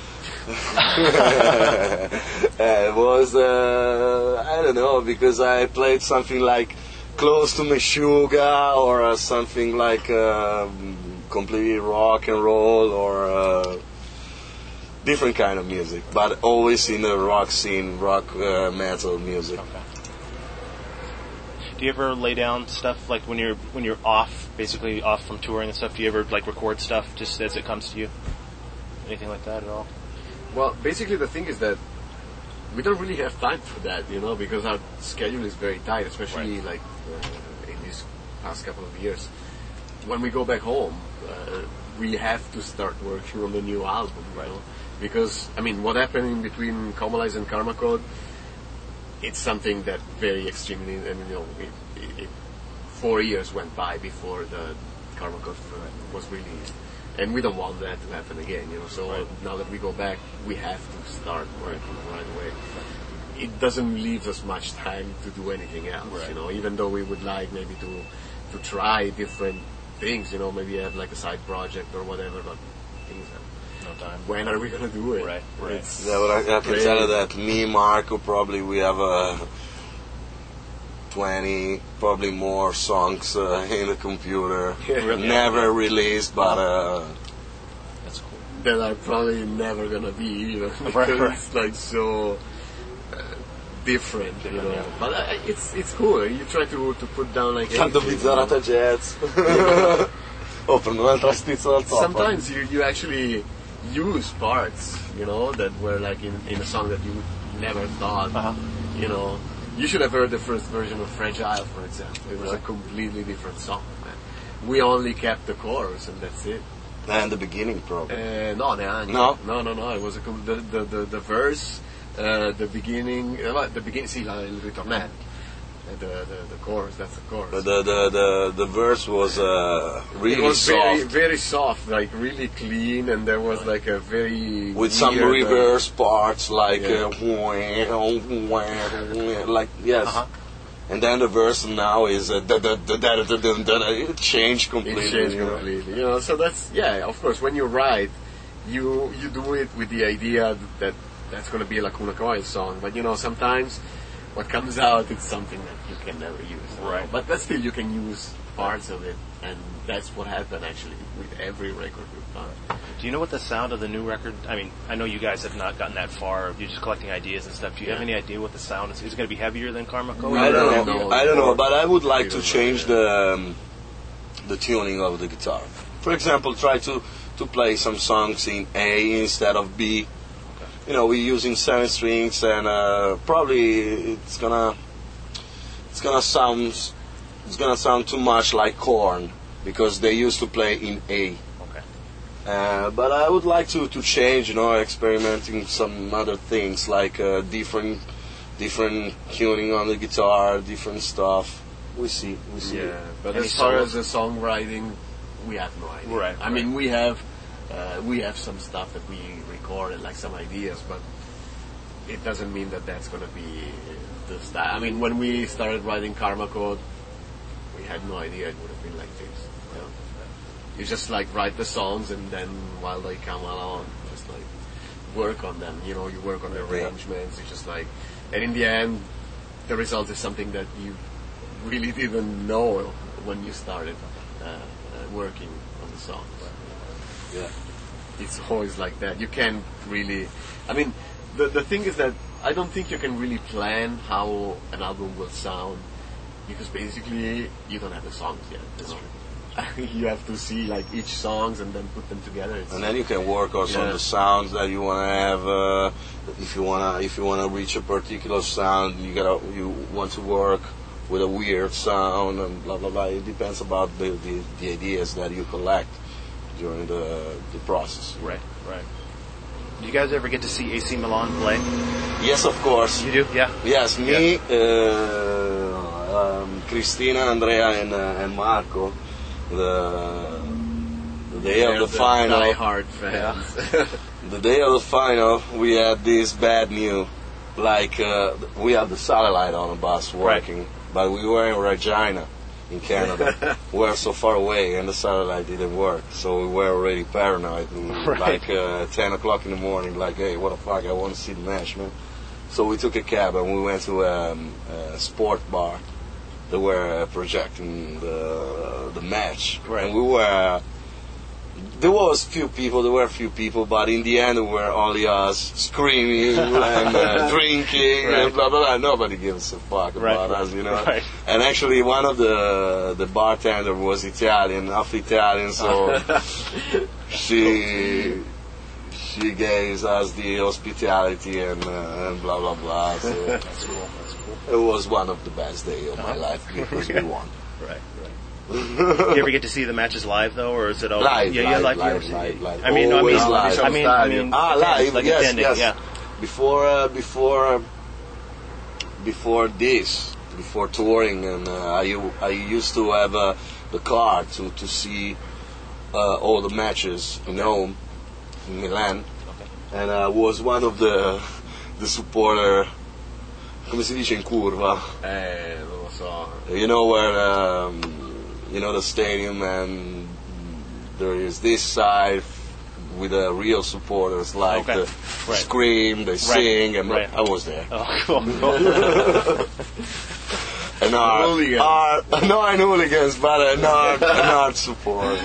it was uh, I don't know, because I played something like close to Meshuggah or uh, something like uh, completely rock and roll or uh, different kind of music, but always in the rock scene, rock uh, metal music. Okay. Do you ever lay down stuff like when you're when you're off, basically off from touring and stuff? Do you ever like record stuff just as it comes to you? Anything like that at all? Well, basically the thing is that we don't really have time for that, you know, because our schedule is very tight, especially Right. like uh, in these past couple of years. When we go back home, uh, we have to start working on the new album, you know, because I mean, what happened in between Comalize and Karma Code, it's something that very extremely, and you know, it, it, it, four years went by before the Karma Code was released. And we don't want that to happen again, you know. So Right. now that we go back, we have to start working right away. It doesn't leave us much time to do anything else, Right. you know. Even though we would like maybe to to try different things, you know, maybe have like a side project or whatever. But things have, No time. when are we gonna do it? Right, right. It's Yeah, but I, I can crazy. tell you that me, Marco, probably we have uh, twenty, probably more songs uh, in the computer. Really? Never released, but uh, That's cool. that are probably never gonna be even because Right, right. it's like so uh, different, you know. yeah. But uh, it's it's cool. You try to to put down like tanto anything, bizzarrata jazz. Oh, prendo un'altra stizza dal topo. Sometimes you, you actually use parts, you know, that were like in, in a song that you never thought, Uh-huh. you know. You should have heard the first version of Fragile, for example. It was a Really? completely different song, man. We only kept the chorus and that's it. And the beginning, probably. Uh, no, neanche. No? no, no, no. It was a, com- the, the, the, the verse, uh, the beginning, uh, the beginning, sì, la, il ritornello. Uh, the, the, the chorus, that's the chorus. But the, the, the, the verse was uh, really it was soft. very, very soft, like really clean, and there was like a very with some weird, uh, reverse parts, like Yeah. uh, like yes, Uh-huh. and then the verse now is uh, da, da, da, da, da, da, da, da, it changed completely. It changed you know. completely. You know, so that's yeah. Of course, when you write, you you do it with the idea that that's going to be a Lacuna Coil song. But you know, sometimes what comes out is something that you can never use. you know. Right. But but still, you can use parts of it, and that's what happened actually with every record we've done. Do you know what the sound of the new record? I mean, I know you guys have not gotten that far. You're just collecting ideas and stuff. Do you have Yeah. any idea what the sound is? Is it going to be heavier than Karma Code? I don't really know. know. I don't know, but I would We like to don't change know, the um, the tuning of the guitar. For example, try to to play some songs in A instead of B. You know, we're using seven strings, and uh, probably it's gonna it's gonna sound it's gonna sound too much like Korn because they used to play in A. Okay. Uh, but I would like to, to change, you know, experimenting some other things like uh, different different tuning on the guitar, different stuff. We see, we see. Yeah, but Any as far solos? as the songwriting, we have no idea. Right, I mean, we have uh, we have some stuff that we recorded, like some ideas, but it doesn't mean that that's going to be the style. I mean, when we started writing Karma Code, we had no idea it would have been like this. You know? You just like write the songs, and then while they come along, just like work on them. You know, you work on the arrangements. You just like, and in the end, the result is something that you really didn't know when you started uh, uh, working on the songs. Yeah. It's always like that. You can't really. I mean, the the thing is that I don't think you can really plan how an album will sound because basically you don't have the songs yet. That's true. You have to see like each songs and then put them together. It's And then you can work also on Yeah. the sounds that you want to have. Uh, if you wanna, if you wanna reach a particular sound, you gotta, you want to work with a weird sound and blah blah blah. It depends about the, the, the ideas that you collect during the the process. Right, right. Do you guys ever get to see A C Milan play? Yes, of course. You do? Yeah. Yes, me, uh, um, Cristina, Andrea, and uh, and Marco. The the day They're of the final. Die-hard fans. the day of the final, we had this bad news. Like, uh, we had the satellite on the bus working, Right. but we were in Regina, in Canada. We were so far away, and the satellite didn't work. So we were already paranoid. And Right. Like, uh, ten o'clock in the morning, like, hey, what the fuck, I want to see the match, man. So we took a cab, and we went to um, a sport bar. They were projecting the, the match. Right. And we were... There was few people, there were few people, but in the end, we were only us screaming and uh, drinking Right. and blah blah blah. Nobody gives a fuck Right. about us, you know. Right. And actually, one of the the bartender was Italian, half Italian, so she she gave us the hospitality and uh, and blah blah blah. So That's cool. That's cool. it was one of the best days of my life because we won. Right. Right. You ever get to see the matches live though, or is it all Live, Yeah, yeah, live, live. You ever live, see- live, live. I mean, Always I mean, live. I mean, I mean, Ah, attending, live, like yes, attending, yes. yeah. Before, uh, before, uh, before this, before touring, and uh, I, u- I used to have uh, the car to to see uh, all the matches in Rome, in Milan, Okay. and I was one of the the supporter. Come si dice in curva? Eh, non lo so. You know where, um, you know the stadium, and there is this side with the real supporters, like Okay. the Right. scream, they sing, and Right. I was there. Oh, cool. cool. An art, Hooligans. art, not hooligans, but an art, an art support.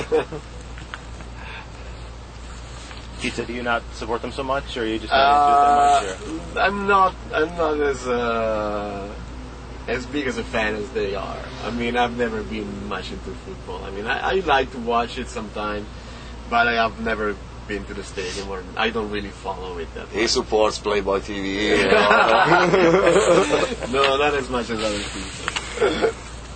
Pizza, do you not support them so much, or you just Uh, not into them much? Or? I'm not. I'm not as uh, as big as a fan as they are. I mean, I've never been much into football. I mean, I, I like to watch it sometime, but I have never been to the stadium, or I don't really follow it that He much. supports Playboy T V. You know? No, not as much as other people.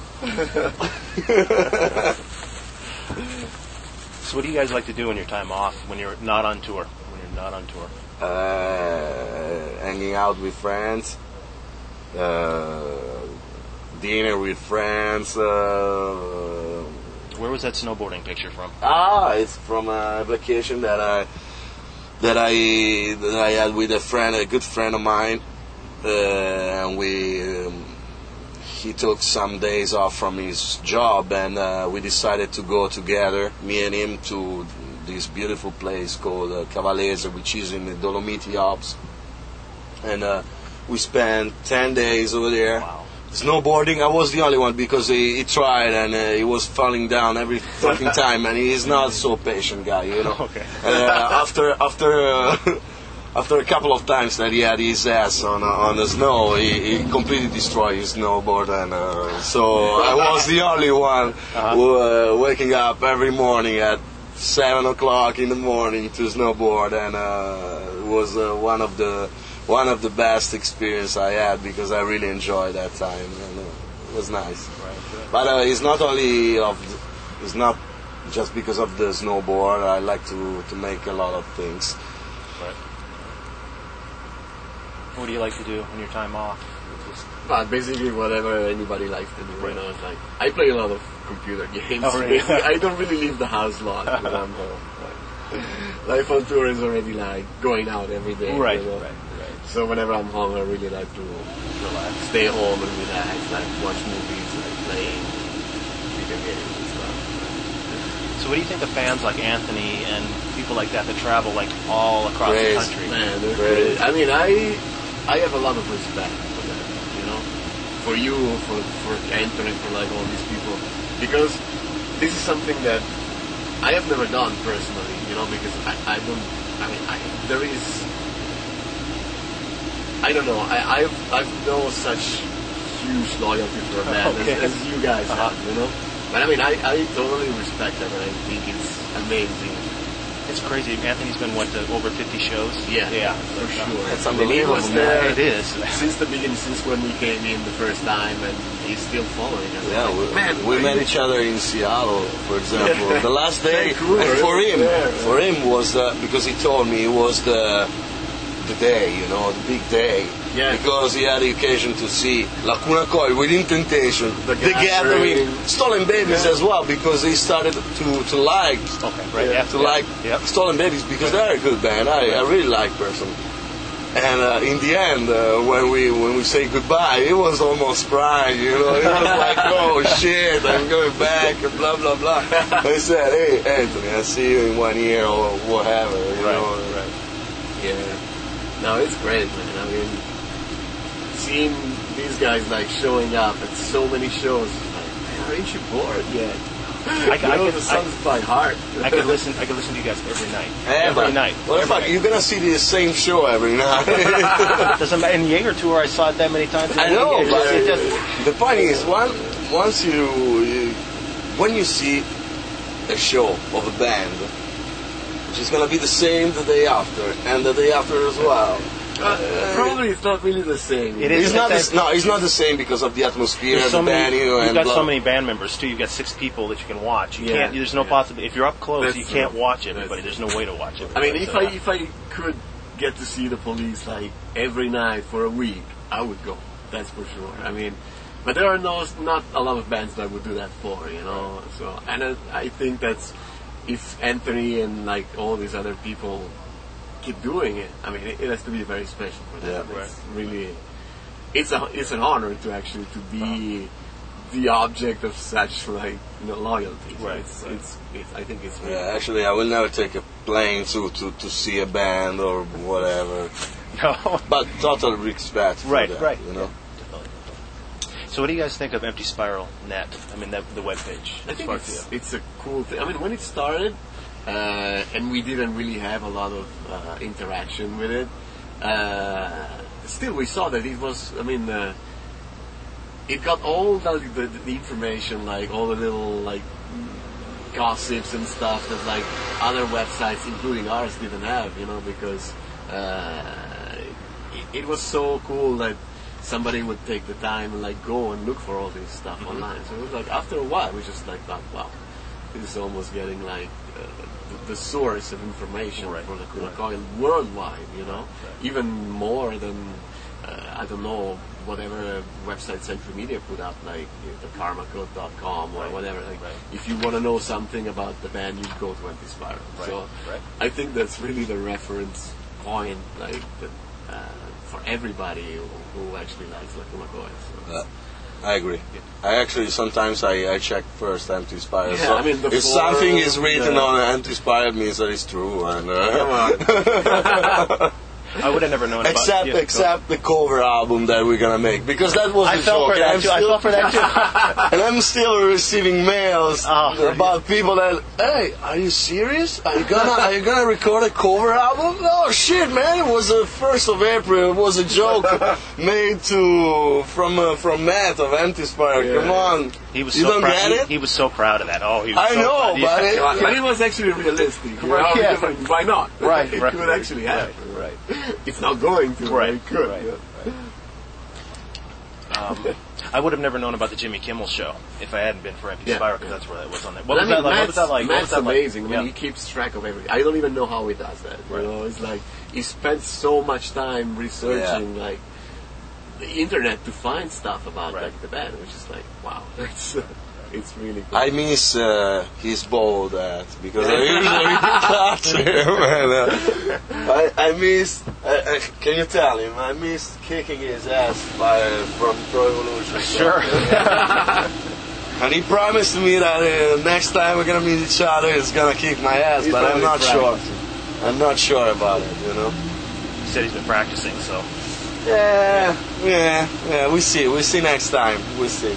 So, what do you guys like to do in your time off when you're not on tour? When you're not on tour, uh, hanging out with friends, uh, dinner with friends. Uh, where was that snowboarding picture from? ah, it's from a vacation that I that I that I had with a friend, a good friend of mine, uh, and we. Um, he took some days off from his job, and uh, we decided to go together, me and him, to this beautiful place called uh, Cavallese, which is in the Dolomiti Alps. And uh, we spent ten days over there. Wow. Snowboarding, I was the only one because he, he tried, and uh, he was falling down every fucking time, and he's not so patient guy, you know. Okay. And, uh, after after uh, after a couple of times that he had his ass on uh, on the snow, he, he completely destroyed his snowboard, and uh, so I was the only one Uh-huh. who uh, waking up every morning at seven o'clock in the morning to snowboard, and uh, it was uh, one of the one of the best experience I had because I really enjoyed that time, and uh, it was nice. Right. But uh, it's not only of the, it's not just because of the snowboard. I like to to make a lot of things. Right. What do you like to do in your time off? Just- But basically, whatever anybody likes to do, you know, it's like I play a lot of computer games. Oh, really? I don't really leave the house a lot when I'm home. Like, life on tour is already like going out every day. Right, you know? right, right. So whenever I'm home, I really like to relax, stay home and relax, like watch movies, like play video games and stuff. So, what do you think of fans like Anthony and people like that that travel like all across Great. the country? Man, they're Great. great. I mean, I I have a lot of respect for them, you know, for you, for for entering, for like all these people, because this is something that I have never done personally, you know, because I, I don't. I mean, I, there is. I don't know. I I've I've no such huge loyalty for a band Okay. as, as you guys Uh-huh. have, you know. But I mean, I, I totally respect them, and I think it's amazing. It's crazy. Anthony's been what to over fifty shows. Yeah, yeah, for sure. That's And he unbelievable, was man. there It is. since the beginning, since when we came in the first time, and he's still following us. Yeah, we, man, we are met you- each other in Seattle, for example. The last day, Vancouver, and for him, yeah. for him was uh, because he told me it was the the day, you know, the big day. Yeah. Because he had the occasion to see Lacuna Coil with Intentation, The The Gathering. Gathering, Stolen Babies Yeah. as well, because he started to, to like Okay, right. Yeah. Yeah. to yeah. like Yep. Stolen Babies because they're a good band. I, I really like personally. And uh, in the end, uh, when we when we say goodbye, it was almost crying. You know, it was like, oh shit, I'm going back, and blah blah blah. I said, hey Anthony, I'll see you in one year or whatever. You Right, know, right. Yeah. No, it's great, man. I mean, seeing these guys like showing up at so many shows, like, man, aren't you bored yet? I, You I, know, could, the I, sun's by heart. I could listen. I could listen to you guys every night. Yeah, every but- night. Well, every fuck, night. you're gonna see the same show every night. Doesn't matter. In the Jaeger tour, I saw it that many times. I know, It but just- it just- the point is, one, once you, you, when you see a show of a band, which is gonna be the same the day after, and the day after as well. Uh, probably it's not really the same. It is. It's not the, It's- no, it's not the same because of the atmosphere There's of so the many. band, you know, You've and got blah. so many band members too. You've got six people that you can watch. You Yeah, can't. There's no yeah. possibility. If you're up close, That's you true. can't watch everybody. That's There's no way to watch it. I mean, if I if I could get to see the Police like every night for a week, I would go. That's for sure. I mean, but there are no not a lot of bands that I would do that for, you know. So, and I, I think that's if Anthony and like all these other people keep doing it. I mean, it, it has to be very special for them. Yeah. It's really, it's a it's an honor to actually to be the object of such like you know loyalty. So Right, It's, right. it's it's I think it's really Yeah, actually, I will never take a plane to, to, to see a band or whatever. No. But total respect for Right, that, right. you know. So, what do you guys think of Empty Spiral Net? I mean, the, the webpage. I think Spark to it's, you. it's a cool thing. I mean, when it started, uh, and we didn't really have a lot of uh, interaction with it, uh, still we saw that it was, I mean, uh, it got all the, the, the information, like all the little, like, gossips and stuff that, like, other websites, including ours, didn't have, you know, because uh, it, it was so cool that somebody would take the time and like go and look for all this stuff Mm-hmm. online. So it was like after a while we just like thought, wow, this is almost getting like uh, the, the source of information Right. for the Kuna Right. Coil worldwide. You know, even more than uh, I don't know whatever website Century Media put up, like the karma code dot com or Right. whatever. Like, Right. if you want to know something about the band, you go to Empty Spiral. Right. So Right. I think that's really the reference point, like that, uh, for everybody who, who actually likes Lacuna Coil. So. Uh, I agree. I actually sometimes I, I check first Empty Spiral. Yeah, so I mean, the if something is forum, written the- on Empty Spiral, it means that it's true. And uh, Come on. I would have never known about except yeah, go- except the cover album that we're gonna make because that was I the fell joke. for and that I'm too. I still- fell for that too. and I'm still receiving mails Oh. about people that, hey, are you serious? Are you gonna are you gonna record a cover album? Oh shit, man! It was the first of April. It was a joke made to from uh, from Matt of Empty Spiral. Yeah. Come on, He was you so don't proud. get He, it? he was so proud of that. Oh, he was I so know, proud. but Yeah. it, But it was actually realistic. You Right, know? yeah. Because why not? Right, it right. could actually happen. Right, right. It's not going to. Right, but It could. right, yeah. Um, I would have never known about the Jimmy Kimmel show if I hadn't been for Empty Yeah, Spiral because yeah. that's where that was on there. But What was I mean, that like? What Matt's, was that like? What Matt's was that like? amazing. I mean, Yeah. he keeps track of everything. I don't even know how he does that. You Right. know, it's like he spends so much time researching like the internet to find stuff about Right. like the band, which is like wow, it's it's really cool. I miss uh, his bald hat because I usually cut him. And, uh, I, I miss. I, I, can you tell him? I miss kicking his ass by, from Pro Evolution. Sure. And he promised me that uh, next time we're gonna meet each other, he's gonna kick my ass. He's but I'm probably not sure. practicing. I'm not sure about it. You know. He said he's been practicing, so Yeah, yeah, yeah. We see. We see next time. We see.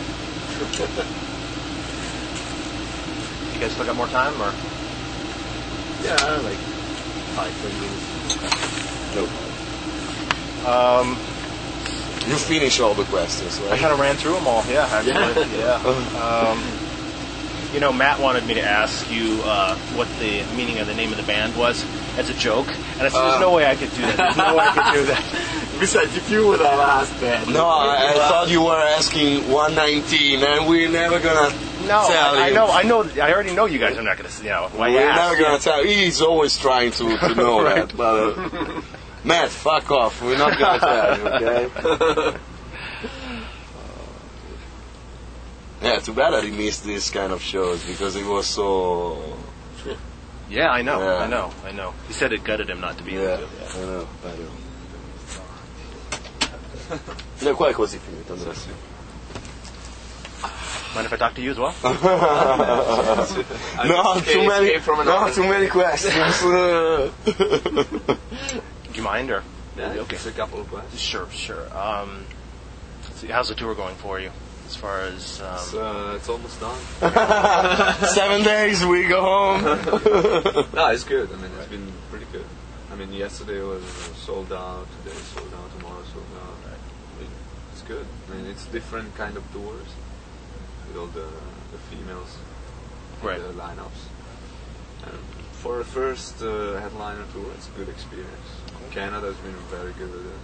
you guys still got more time, or Yeah, like five, ten minutes. Nope. um, You finish all the questions, I right? kind of ran through them all. Yeah, actually, yeah. Um, you know, Matt wanted me to ask you uh, what the meaning of the name of the band was as a joke, and I said, "There's Uh. no way I could do that. There's no way I could do that." Besides, if you would have asked that, No, I, I thought you were asking one nineteen, and we're never gonna No, tell I, I him. know, I know, I already know you guys. I'm not going to, you know, why you We're ask? never gonna tell. He's always trying to, to know Right. that. But uh, Matt, fuck off. We're not gonna tell you, okay? Yeah, too bad that he missed these kind of shows because it was so. Yeah, I know, Yeah. I know, I know. He said it gutted him not to be Yeah, able to. I know, I know. No, qua è così finito, Andrea. Mind if I talk to you as well? No, too many, came from an no, office. too many questions. Do you mind or? Yeah, Okay. it's a couple of questions. Sure, sure. Um, let's see, how's the tour going for you? As far as um, It's, uh, it's almost done. Seven days, we go home. No, it's good. I mean, it's been pretty good. I mean, yesterday was sold out, today sold out, tomorrow sold out. I mean, it's good. I mean, it's different kind of tours with all the, the females in Right. the lineups. And for a first uh, headliner tour, it's a good experience. Canada has been very good, and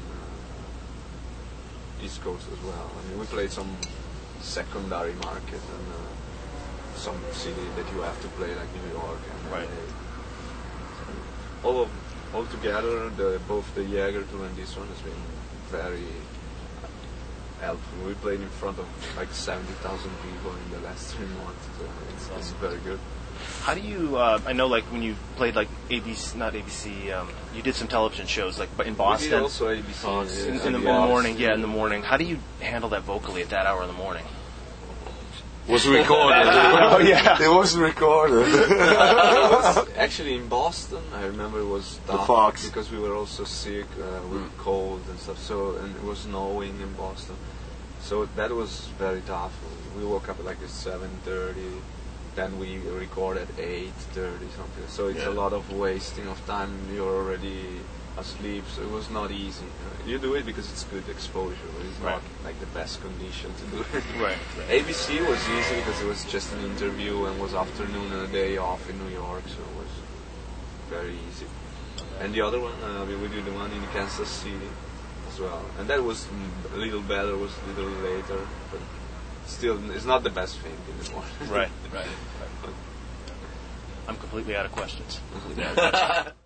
uh, East Coast as well. I mean, we played some secondary market and uh, some city that you have to play like New York and Right. L A. All of all together, the, both the Jaeger tour and this one has been very helpful. We played in front of like seventy thousand people in the last three months. So it's, it's very good. how do you? Uh, I know, like when you played like A B C, not A B C. Um, you did some television shows, like in We did Boston. also A B C in, yeah, in the C B S. morning, yeah, in the morning. How do you handle that vocally at that hour in the morning? Was recorded. Oh, yeah. It was recorded. It was actually in Boston. I remember it was The tough Fox. because we were also sick uh, with cold and stuff. So and it was snowing in Boston, so that was very tough. We woke up at like at seven thirty, then we record at eight thirty something. So it's Yeah. a lot of wasting of time. You're already asleep, so it was not easy. Uh, you do it because it's good exposure, but it's Right. not like the best condition to do it. Right. A B C was easy because it was just an interview and was afternoon and a day off in New York, so it was very easy. And the other one, uh, we we did the one in Kansas City as well, and that was mm, a little better, was a little later, but still, it's not the best thing anymore. Right. Right. I'm completely out of questions.